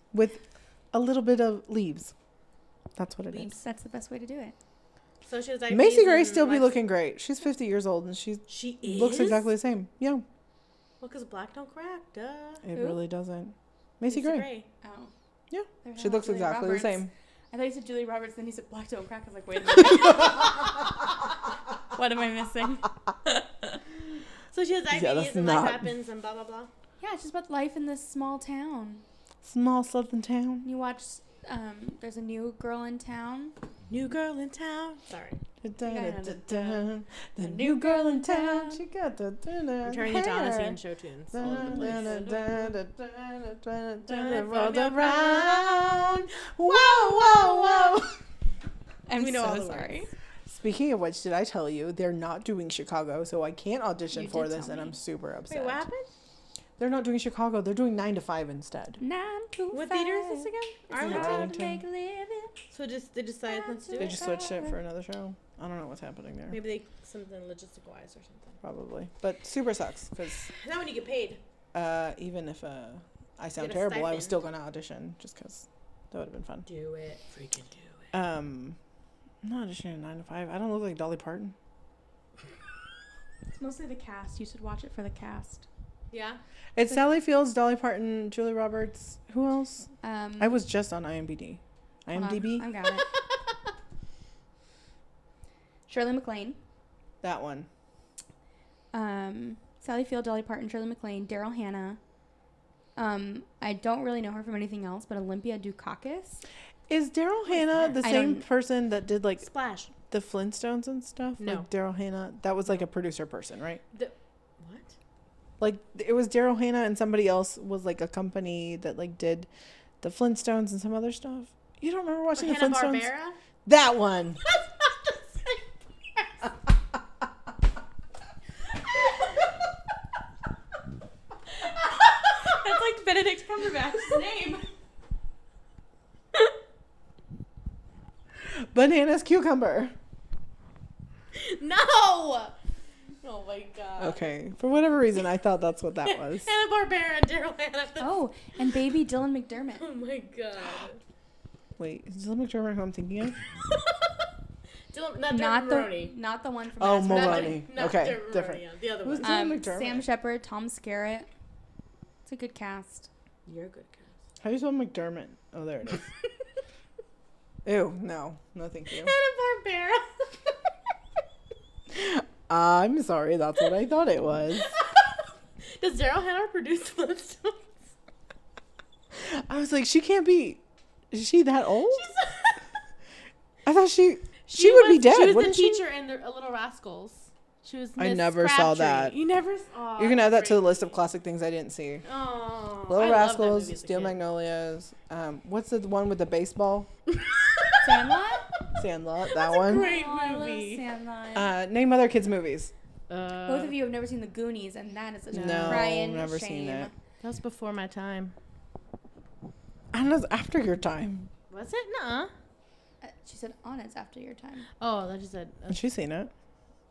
with a little bit of leaves. That's what it is. Leaves. That's the best way to do it. So she was like, Macy Gray still be looking great. She's fifty years old and she She is? looks exactly the same. Yeah, Well, because black don't crack, duh. it Who? really doesn't. Macy Gray. Oh. Yeah. They were She talking looks about Julia exactly Roberts. the same. I thought you said Julie Roberts, then you said Black Don't Crack. I was like, wait a minute. What am I missing? So she has Yeah, diabetes that's and not- life happens and blah, blah, blah. Yeah, it's just about life in this small town. Small southern town. You watch, um, there's a new girl in town. New girl in town. Sorry. The new girl in town. She got the I'm turning it down and singing show tunes all over the place. Rolled around. Whoa, whoa, whoa. I'm We know all so the sorry. words. Speaking of which, did I tell you they're not doing Chicago, so I can't audition You for did this, tell and me. I'm super upset. Wait, what happened? They're not doing Chicago. They're doing nine to five instead. Nine to What five. theater is this again? It's Arlington? hard to Arlington. make a living. So just they decided not to do They it? just switched it for another show. I don't know what's happening there. Maybe they something logistic wise or something. Probably, but super sucks because Not when you get paid. uh, even if uh, I sound Get a terrible, I stipend. was still gonna audition just because that would have been fun. Do it. Freaking do it. Um, I'm not auditioning at nine to five. I don't look like Dolly Parton. It's mostly the cast. You should watch it for the cast. Yeah. It's Sally Fields, Dolly Parton, Julie Roberts. Who else? Um, I was just on IMDb. hold on, IMDb. I got it. Shirley MacLaine. That one. Um, Sally Field, Dolly Parton, Shirley MacLaine, Daryl Hannah. Um, I don't really know her from anything else, but Olympia Dukakis. Is Daryl Hannah the I same don't- person that did like Splash. the Flintstones and stuff? No. Like Daryl Hannah. That was like a producer person, right? The what? Like it was Daryl Hannah and somebody else was like a company that like did the Flintstones and some other stuff. You don't remember watching the Hanna Flintstones? Barbera. That one. That's like Benedict Cumberbatch's name. Bananas cucumber. No. Oh my god. Okay. For whatever reason, I thought that's what that was. Hanna Barbera and Daryl Hannah. Oh, and baby Dylan McDermott. Oh my god. Wait, is Dylan McDermott who I'm thinking of? Dylan, not, Not Dermot the Mulroney. not the one from Oh, Master Mulroney. Not, Mulroney. Dermot- not Okay, Dermot different. Mulroney, yeah, the other Who's one. Dylan Um, McDermott? Sam Shepard, Tom Skerritt. It's a good cast. You're a good cast. How do you spell McDermott? Oh, there it is. Ew, no. No, thank you. Hanna Barbera. I'm sorry, that's what I thought it was. Does Daryl Hannah produce Flintstones? I was like, she can't be. Is she that old? She's I thought she. She, would be was- dead. She was the wouldn't she? teacher in the uh, Little Rascals. She was. I Miss never saw Crabtree. that. You never saw. You can add that to the list of classic things I didn't see. Oh, Little I loved that Rascals, movie as a Steel kid. Magnolias. Um, what's the one with the baseball? Sandlot. Sandlot. That That's a one. great Oh, I love movie. Sandlot. Uh, name other kids' movies. Uh, Both of you have never seen The Goonies, and that is a No, crying never shame. seen it. That was before my time. I don't know. It's after your time. Was it? Nuh. Uh, she said on it's after your time. Oh, that just said. Uh, Has she seen it?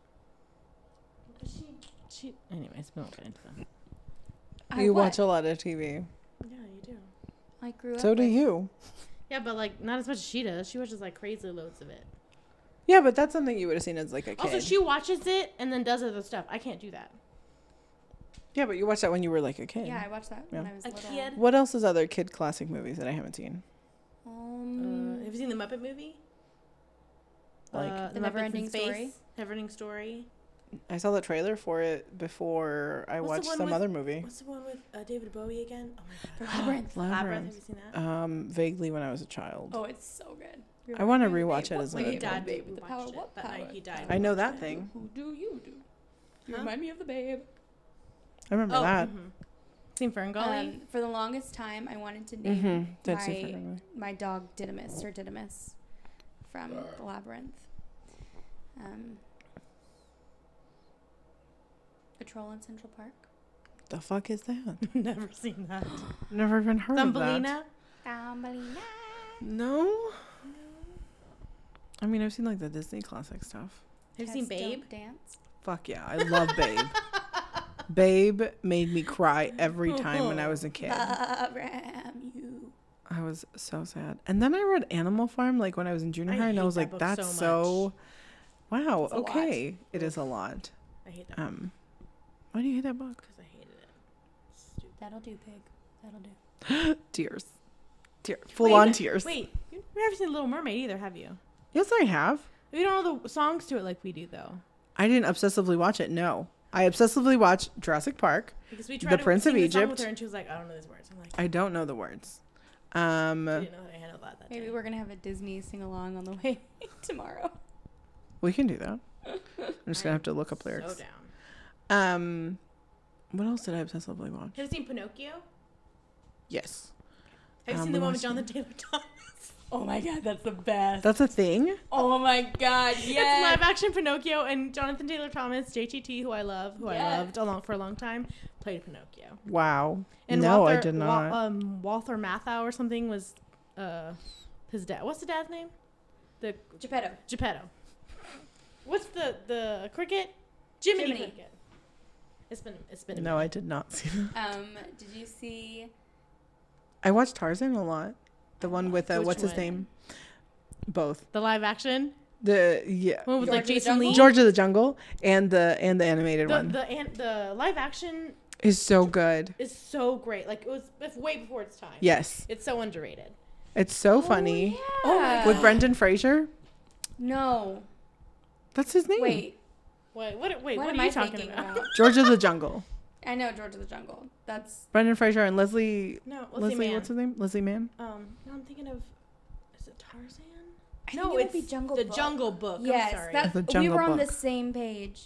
she, she. Anyways, we won't get into that. I you what? watch a lot of T V. Yeah, you do. I grew up. So do with- you. Yeah, but like not as much as she does. She watches like crazy loads of it. Yeah, but that's something you would have seen as like a kid. Also, she watches it and then does other stuff. I can't do that. Yeah, but you watched that when you were like a kid. Yeah, I watched that when Yeah. I was A little. kid. What else is other kid classic movies that I haven't seen? Um, Uh, have you seen the Muppet movie? Like- uh, The Muppets in Never-Ending Space? Story? Never-Ending Story. I saw the trailer for it before I What's the watched one some with- other movie. What's the one with uh, David Bowie again? Oh my god. Labyrinth. Labyrinth. Have you seen that? Um, vaguely when I was a child. Oh, it's so good. I want to rewatch it as When an he adult. died, babe we with the watched power. it. What That power? night he died. I know that thing. Who do you do? You Huh? remind me of the babe. I remember Oh, that. mhm. Seen Ferngully? Um, for the longest time, I wanted to name Mm-hmm. That's my different. my dog Didymus or Didymus from the Labyrinth. Um, a troll in Central Park. The fuck is that? Never seen that. Never even heard of that. Thumbelina? Thumbelina. No. I mean, I've seen like the Disney classic stuff. Have you seen Cats Babe? Don't Dance. Fuck yeah, I love Babe. Babe made me cry every time when I was a kid. Abraham, you. I was so sad. And then I read Animal Farm like when I was in junior I high, and I hate was that like, book that's so so, wow, It's a lot. okay. It is a lot. I hate that Um, why do you hate that book? because I hated it. Stupid. That'll do, pig. That'll do. Tears. Tear. Full Wait, on no- tears. Wait, you've never seen Little Mermaid either, have you? Yes, I have. You don't know the songs to it like we do, though. I didn't obsessively watch it. No. I obsessively watched Jurassic Park. Because we The tried to Prince of sing the song with Egypt. her, and she was like, "I don't know these words." I'm like, I don't know the words. Um, I didn't know how to handle that. that Maybe day. we're gonna have a Disney sing along on the way tomorrow. we can do that. I'm just gonna have to look up So lyrics. down. Um, what else did I obsessively watch? Have you seen Pinocchio? Yes. Have you Um, seen we the one with watched Jonathan Taylor Thomas? Oh my god, that's the best. That's a thing? Oh my god, It's yes. live action Pinocchio, and Jonathan Taylor Thomas, J T T, who I love, who I Yes. loved along for a long time, played Pinocchio. Wow. And no, Walter, I did not. Wa- um, Walter Matthau or something was uh, his dad. What's the dad's name? The Geppetto. Geppetto. What's the the cricket? Jiminy, Jiminy. Cricket. It's been it's been. A no, I did not see that. Um, did you see I watched Tarzan a lot. The one with, uh, Which what's his one? name? Both. the live action The, yeah. one with George like of the Jason Jungle? Lee. George of the Jungle and the and the animated the one the an, the live action is so good. is so great. Like it was it's way before its time. Yes. It's so underrated. It's so funny. Oh, yeah. With Brendan Fraser. No. That's his name. Wait. Wait, what? Wait, what, what, am are you I talking thinking about? about? George of the Jungle. I know George of the Jungle. That's Brendan Fraser and Leslie. No, Leslie, Leslie, Mann. what's his name? Leslie Mann. Um, no, I'm thinking of. Is it Tarzan? I no, think it might it's be Jungle the Book. Jungle Book. Yes, I'm sorry. that's The we Jungle were on the Book. same page.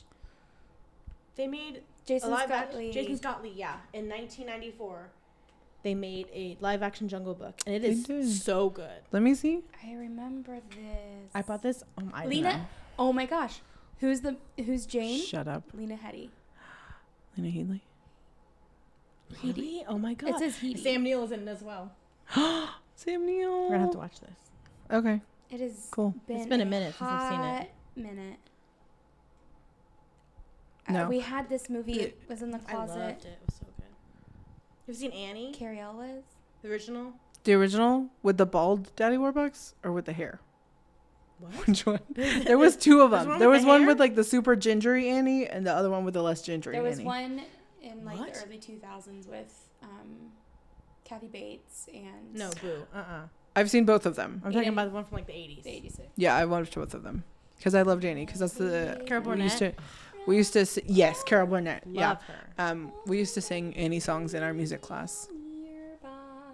They made Jason a live Scott act- Lee. Jason Scott Lee, yeah, in nineteen ninety-four. They made a live action Jungle Book, and it They is did. so good. Let me see. I remember this. I bought this. Um, I Lena. Oh my gosh, who's the who's Jane? Shut up. Lena Headey. Lena Headey. Heidi? Oh my god! It says Headey. Sam Neill is in it as well. Sam Neill. We're gonna have to watch this. Okay. It has Cool. been It's been a minute since I've seen it. hot minute. No. Uh, we had this movie. It was in the I loved closet. it. It was so good. Have you seen Annie, Carrie Elwes. the original? The original with the bald Daddy Warbucks or with the hair? What? Which one? There was two of There's them. one There with was the one hair? with like the super gingery Annie and the other one with the less gingery There was Annie. one in like What? the early two thousands with um, Kathy Bates and No, boo. Uh uh I've seen both of them. I'm Aiden- talking about the one from like the eighties. the eighty-six. Yeah, I watched both of them because I loved Annie because that's the Carol we used Burnett. to we used to si- yes Carol Burnett. Love Yeah. her. Um, we used to sing Annie songs in our music class. Nearby.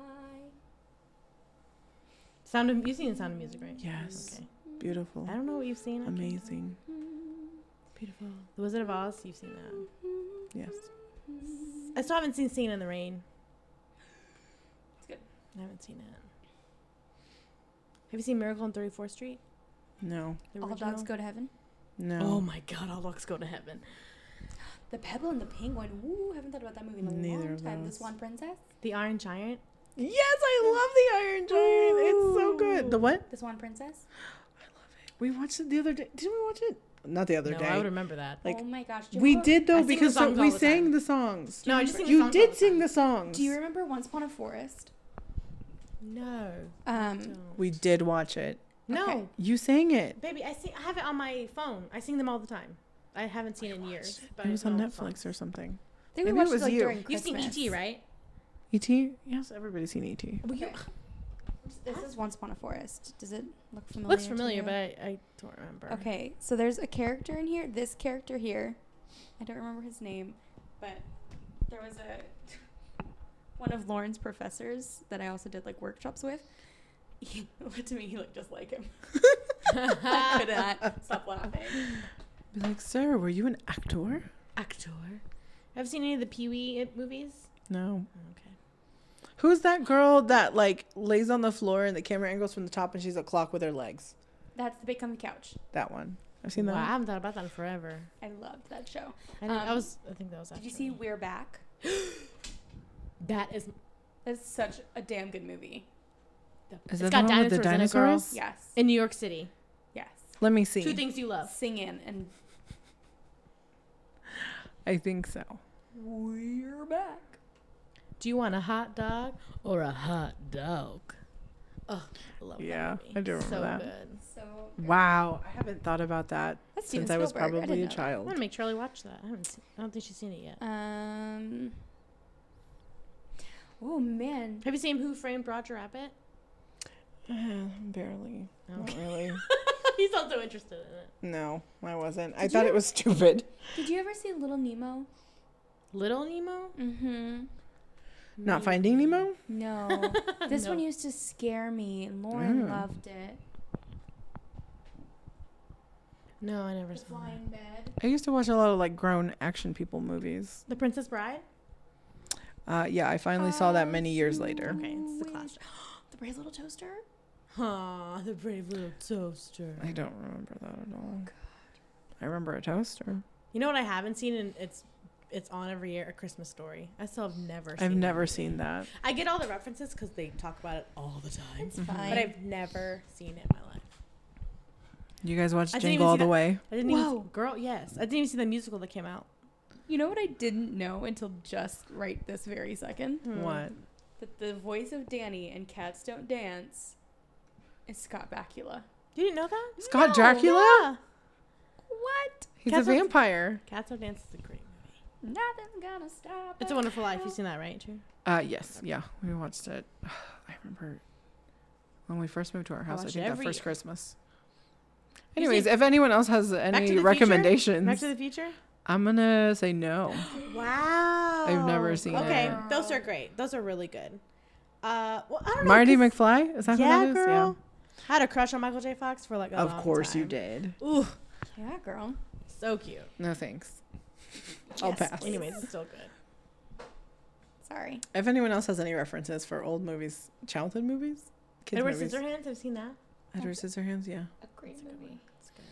Sound of you've seen Sound of Music, right? Yes. Okay. Beautiful. I don't know what you've seen. I can't- Amazing. Beautiful. The Wizard of Oz. You've seen that. Yes. I still haven't seen Singing in the Rain. It's good. I haven't seen it. Have you seen Miracle on thirty-fourth Street? No. The All original? dogs go to heaven. No. Oh my God! All dogs go to heaven. The Pebble and the Penguin. Ooh, haven't thought about that movie in a Neither long of time. The those. Swan Princess. The Iron Giant. Yes, I love the Iron Giant. It's so good. The what? The Swan Princess. We watched it the other day. Didn't we watch it? Not the other No, day. I would remember that. Like, oh my gosh. do you We remember- did I though sing the because so songs we all the sang time. the songs. No, I just sing the You songs all did the sing time. the songs. Do you remember Once Upon a Forest? No. Um, Don't. We did watch it. No, Okay. You sang it. baby, I sing. I have it on my phone. I sing them all the time. I haven't seen it in years. But It I was know on the Netflix songs. or something. I think we Maybe it watched was it like you. during You've Christmas. seen E T, right? E T? Yes, everybody's seen E T. Well, you, Okay. This is Once Upon a Forest. Does it look familiar? looks to familiar, you? but I, I don't remember. Okay, so there's a character in here. This character here, I don't remember his name, but there was a one of Lauren's professors that I also did like workshops with. He looked to me, he looked just like him. I could not stop laughing. Be like, sir, were you an actor? Actor. Have you seen any of the Pee Wee movies? No. Okay. Who's that girl that like lays on the floor and the camera angles from the top and she's a clock with her legs? That's the Big Comfy Couch. That one. I've seen that. Wow, I one. haven't thought about that in forever. I loved that show. I, didn't, I Um, was. I think that was. Did After you see me. We're Back? That is. That's such a damn good movie. Is it's that the got one with the dinosaurs in it, girl. dinosaurs? Yes. In New York City. Yes. Let me see. Two things you love. Singing and I think so. We're back. Do you want a hot dog or a hot dog? Ugh, I love Yeah, that movie. I do remember so that. good. So good. Wow, I haven't thought about that That's since Steven I was Spielberg. I probably didn't a know that. I child. want to make Charlie watch that. I haven't. Seen, I don't think she's seen it yet. Um. Oh man. Have you seen Who Framed Roger Rabbit? Uh, barely. Not Okay. really. He's not so interested in it. No, I wasn't. I Did thought you- it was stupid. Did you ever see Little Nemo? Little Nemo? Mm-hmm. Not Finding Nemo? No. This No. one used to scare me. and Lauren Mm. loved it. No, I never The saw that. Flying Bed. I used to watch a lot of like grown action people movies. The Princess Bride? Uh, yeah, I finally saw that many years later. Okay, it's the Wish- classic. The Brave Little Toaster? Aw, the brave little toaster. I don't remember that at all. I remember a toaster. You know what I haven't seen, and it's it's on every year? A Christmas Story. I still have never seen I've that never movie. seen that. I get all the references because they talk about it all the time. It's Mhm. fine. But I've never seen it in my life. You guys watched I didn't Jingle even All see the that- Way? I didn't Whoa. even girl, yes. I didn't even see the musical that came out. You know what I didn't know until just right this very second? Hmm. What? That the voice of Danny in Cats Don't Dance is Scott Bakula. You didn't know that? Scott No, Dracula? Yeah. What? He's Cats a Don't- vampire. Cats Don't Dance is a great movie. Nothing's gonna stop. It's a Wonderful Life. You've seen that, right? True. Uh, yes, yeah, we watched it. I remember when we first moved to our house. I, watch think it that every first year. Christmas. You Anyways, see- if anyone else has to any the Future? recommendations, Back to the Future? I'm gonna say no. Wow. I've never seen okay, it. Okay, those are great. Those are really good. Uh, well, I don't know. Marty 'cause- McFly? Is that who Yeah, that is? girl. I had a crush on Michael J. Fox for like a Yeah. Of long course you time. did. Ooh, Yeah, girl. so cute. No thanks. I'll Yes, pass. please. Anyways, it's still good. Sorry. If anyone else has any references for old movies, childhood movies, kids Edward movies, Scissorhands. Have you seen that? Edward Scissorhands, yeah, A great It's a good movie. one. It's good.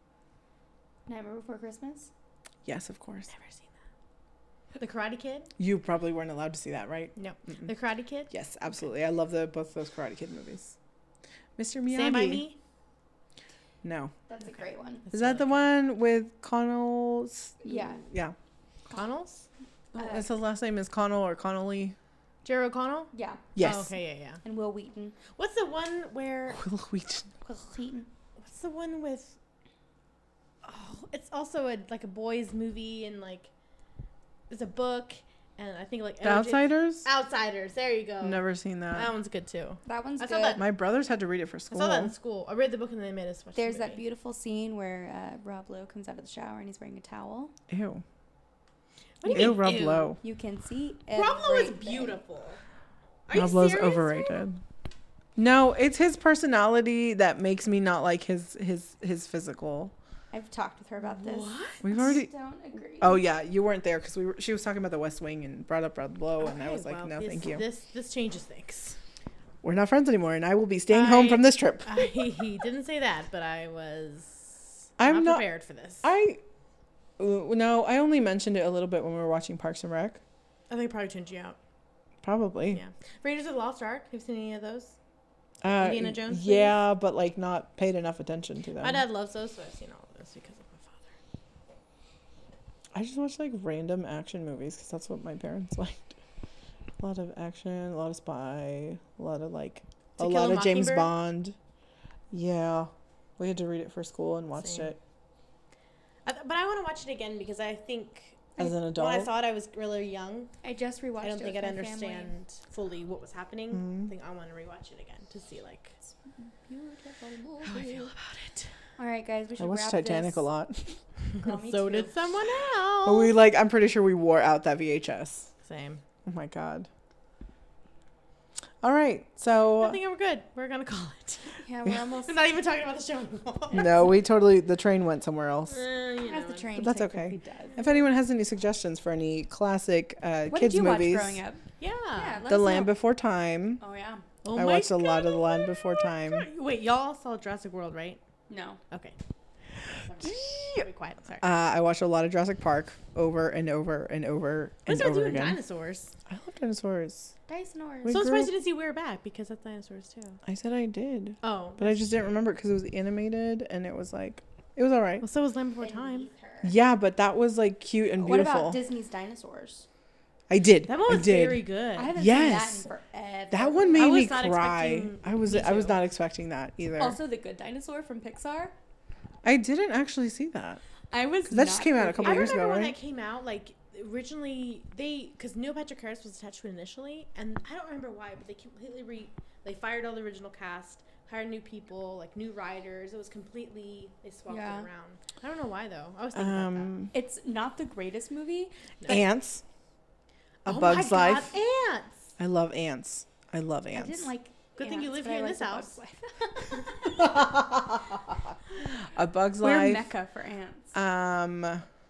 Nightmare Before Christmas? yes, of course. Never seen that. The Karate Kid? You probably weren't allowed to see that, right? No. Mm-mm. The Karate Kid? Yes, absolutely. I love the both those Karate Kid movies. Mister Miyagi. Stand by Me? No, That's a great one. That's is that really the good. one with Connell? S- Yeah. Yeah. Connells? Uh, His last name is Connell or Connolly. Jerry O'Connell? Yeah. Yes. Oh, okay, yeah, yeah. And Will Wheaton. What's the one where? Will Wheaton. Will Wheaton. What's the one with? Oh, it's also a like a boys movie and like it's a book and I think like The Edward J- Outsiders. Outsiders. There you go. Never seen That that. one's good too. That one's I good. saw that- My brothers had to read it for I school. saw that in school. I read the book and then they made us watch. There's the that movie. beautiful scene where uh, Rob Lowe comes out of the shower and he's wearing a towel. Ew. What do you Ew, mean, Rob ew? Lowe. You can see Rob Lowe is everything. beautiful. Are Rob you Lowe's serious? overrated. No, it's his personality that makes me not like his his his physical. I've talked with her about this. What? We've I already. don't agree. Oh yeah, you weren't there because we were. She was talking about the West Wing and brought up Rob Lowe, and I Okay, was like, well, no, this, thank you. This this changes things. We're not friends anymore, and I will be staying home I- from this trip. I he didn't say that, but I was I'm not not- prepared for this. I. uh, No, I only mentioned it a little bit when we were watching Parks and Rec. I think it probably tuned you out. Probably. Yeah. Raiders of the Lost Ark. Have you seen any of those? Uh, Indiana Jones movies? Yeah, but like not paid enough attention to them. My dad loves those, so I've seen all of those because of my father. I just watch like random action movies because that's what my parents liked. A lot of action, a lot of spy, a lot of like To a Kill lot a of James Mockingbird? Bond. Yeah, we had to read it for school and watched Same. it I th- but I want to watch it again because I think as an when I adult. saw it, I was really young. I just rewatched I don't it think with I'd my family. understand fully what was happening. Mhm. I think I want to rewatch it again to see like Beautiful how I feel movie. about it. All right, guys, we should I watched wrap Titanic this. a lot. Girl, me so too. did someone else. But we like, I'm pretty sure we wore out that V H S. Same. Oh my god. All right, I so think we're good. We're gonna call it. Yeah, we're almost. We're not even talking about the show anymore. no, we totally the train went somewhere else. Uh, you As know, the train But that's technically okay. does. If anyone has any suggestions for any classic uh, What kids did you movies, watch growing up? Yeah. Yeah, let The us Land know. Before Time. Oh yeah. Oh I my watched a lot God, of The Land oh Before my Time. God. Wait, y'all saw Jurassic World, right? No. Okay. Sorry. Be quiet. Sorry. Uh, I watched a lot of Jurassic Park over and over and over What's and with you over and again. dinosaurs? I love dinosaurs. Dinosaurs. We so I'm grew- surprised you didn't see We're Back because that's dinosaurs too. I said I did, Oh. but I just didn't remember because it was animated and it was like, it was all right. Well, so was Land Before Time. Yeah, but that was like cute and What beautiful. about Disney's dinosaurs? I did. That one I was did. very good. I haven't Yes. seen that in forever. That one I made was me not cry. expecting- I was me I was too. not expecting that either. Also, The Good Dinosaur from Pixar. I didn't actually see that. I was. That just not came out a okay. couple I years remember ago, when right? that came out. Like originally, they because Neil Patrick Harris was attached to it initially, and I don't remember why, but they completely re they fired all the original cast, hired new people, like new writers. It was completely they swapped Yeah. it around. I don't know why though. I was thinking about Um, It's not the greatest movie. Ants. A that. Bug's oh my Life. God, ants. I love ants. I love I ants. didn't like. Good thing you ants, live but here I in liked this A house. Bug's Life. A Bug's We're Life. mecca for ants. Um,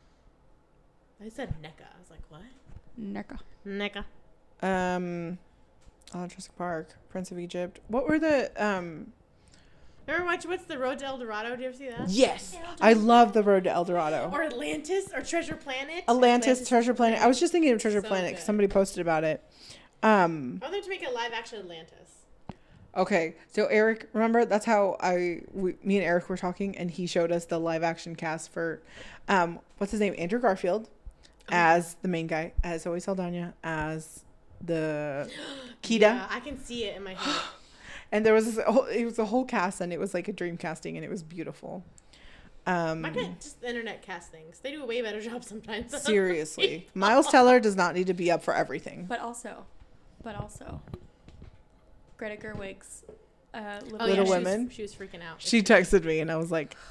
I said N E C A. I was like, what? Mecca. N E C A. um, oh, Jurassic Park, Prince of Egypt. What were the um? Remember watch what's the Road to El Dorado? Did you ever see that? Yes, I love the Road to El Dorado. Or Atlantis or Treasure Planet. Atlantis, Treasure Planet. I was just thinking of Treasure So Planet 'cause good. somebody posted about it. Um, I want them to make a live action Atlantis. okay, so Eric, remember that's how I, we, me and Eric were talking, and he showed us the live action cast for, um, what's his name, Andrew Garfield, as the main guy, as Zoe Saldana, as the Kida, Yeah, I can see it in my head. and there was this, whole, it was a whole cast, and it was like a dream casting, and it was beautiful. Um, Why can't just the internet cast things? They do a way better job sometimes. seriously, Miles Teller does not need to be up for everything. But also, but also, Greta Gerwig's uh, Little, Oh, Little yeah, Women? She was, she was freaking out. She texted me, and I was like,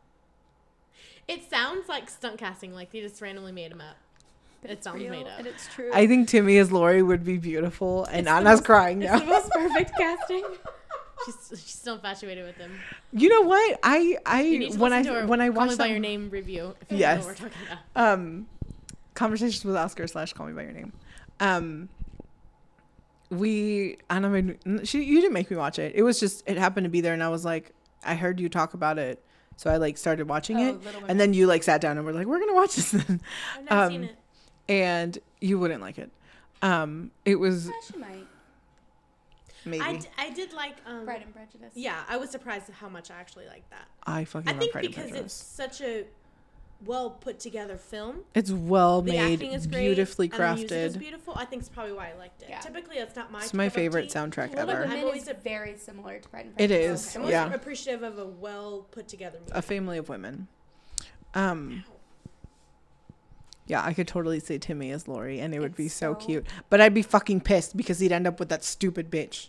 It sounds like stunt casting, like they just randomly made him up. But It it's sounds real, made up. and it's true. I think Timmy as Lori would be beautiful, and It's the Anna's most- crying it's now. the most perfect casting. She's she's still infatuated with him. You know what? I I You need to when I listen to our when I Call watched Me by that, Your Name review. If you Yes. know what we're talking about. um conversations with Oscar slash Call Me by Your Name, um we Anna made me, she you didn't make me watch it. It was just it happened to be there, and I was like, I heard you talk about it, so I like started watching Oh, it, Little Women. and then you like sat down and we're like, we're gonna watch this then, I've never um, seen it. and you wouldn't like it. Um, it was Yeah, she might. maybe I, I, d- I did like um Pride and Prejudice. yeah, I was surprised at how much I actually liked that. fucking I love think Pride and because it's Prejudice. such a well put together film. It's well The made, acting is great, beautifully and the music is crafted. beautiful. I think it's probably why I liked it. Yeah. Typically, that's not my. It's my cup of favorite tea. soundtrack Little ever. Women I'm always is a- very similar to Pride and It Prejudice. is, I'm always yeah. appreciative of a well put together movie. A family of women. Um, yeah, I could totally say Timmy as Lori, and it would be It's so, so- cute. But I'd be fucking pissed because he'd end up with that stupid bitch.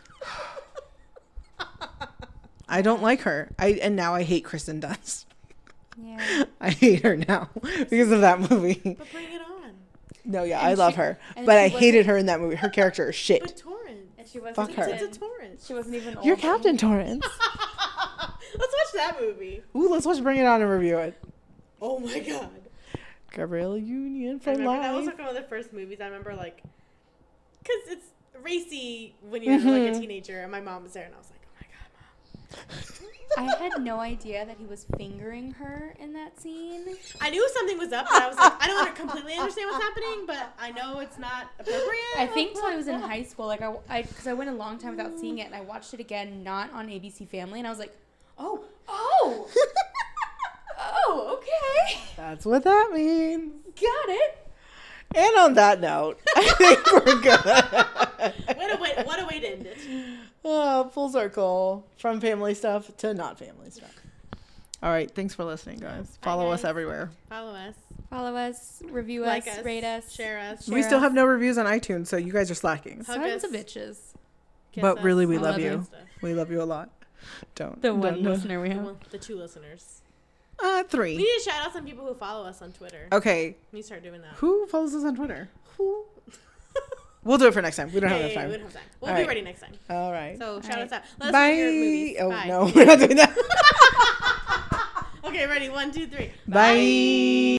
I don't like her. I and now I hate Kristen Dunst. Yeah. I hate her now because of that movie. But bring it on. No, yeah, And I love she- her, and but she I hated wasn't- her in that movie. Her character is But shit. Torrance. And she wasn't Fuck her. even. It's a Torrance. She wasn't even. You're old. Captain Torrance. Let's watch that movie. Ooh, let's watch Bring It On and review it. Oh my god. Gabrielle Union I for remember that was life. like one of the first movies I remember, like, because it's racy when you're like a Mhm. teenager, and my mom was there, and I was like, oh my god, mom. I had no idea that he was fingering her in that scene. I knew something was up, but I was like, I don't completely understand what's happening, but I know it's not appropriate. I think till I was in high school, like I, I, because I went a long time without seeing it, and I watched it again, not on A B C Family, and I was like, oh, oh, oh, okay, That's what that means. got it. And on that note, I think we're good. What a way! What a way to end it. Oh, full circle from family stuff to not family stuff. All right, thanks for listening, guys. Follow us guys. everywhere. Follow us, Follow us, review like us, us, rate us. share us, Share we still us. have no reviews on iTunes, so you guys are slacking. Hug Sons us. of bitches. kiss But us, really, we all love that you. good stuff. We love you a lot. Don't. The don't one know. listener we The have. one- The two listeners. Uh, We three. need to shout out some people who follow us on Twitter. Okay, We need to start doing that. who follows us on Twitter? Who? We'll do it for next time. We don't Yeah, have yeah, enough yeah, we time. don't have time. We'll All be right. ready next time. All right. So shout All us out. Let us Bye. know your movies. Oh Bye. no, we're not doing that. Okay, ready? One, two, three. Bye.